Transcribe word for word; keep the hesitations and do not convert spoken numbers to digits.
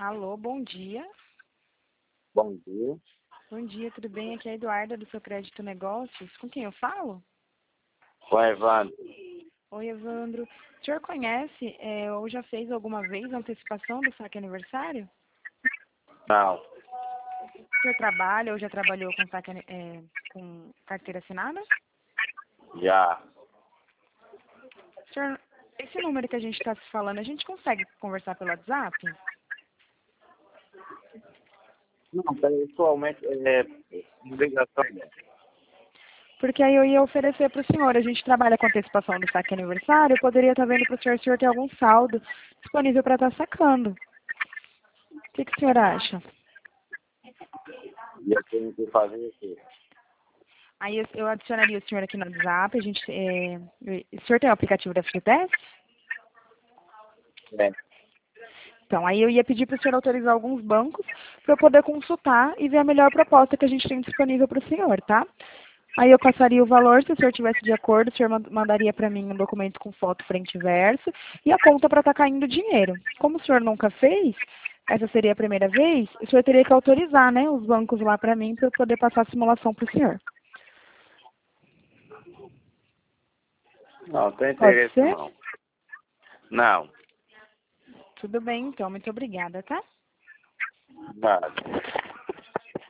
Alô, bom dia. Bom dia. Bom dia, tudo bem? Aqui é a Eduarda do Seu Crédito Negócios. Com quem eu falo? Com Evandro. Oi, Evandro. O senhor conhece é, ou já fez alguma vez a antecipação do saque aniversário? Não. O senhor trabalha ou já trabalhou com, saque, é, com carteira assinada? Já. Senhor, esse número que a gente está se falando, a gente consegue conversar pelo WhatsApp? Não, pessoalmente é ligação. Porque aí eu ia oferecer para o senhor, a gente trabalha com antecipação do saque aniversário, eu poderia estar vendo para o senhor se o senhor tem algum saldo disponível para estar sacando. O que, que o senhor acha? E eu tenho que fazer isso. Aí eu, eu adicionaria o senhor aqui no WhatsApp, a gente, é, o senhor tem o aplicativo da FGTS? É. Então, aí eu ia pedir para o senhor autorizar alguns bancos para eu poder consultar e ver a melhor proposta que a gente tem disponível para o senhor, tá? Aí eu passaria o valor, se o senhor tivesse de acordo, o senhor mandaria para mim um documento com foto frente e verso e a conta para estar caindo dinheiro. Como o senhor nunca fez, essa seria a primeira vez, o senhor teria que autorizar, né, os bancos lá para mim para eu poder passar a simulação para o senhor. Não, tem Pode interesse ser? não. Não. Tudo bem, então. Muito obrigada, tá? Nada.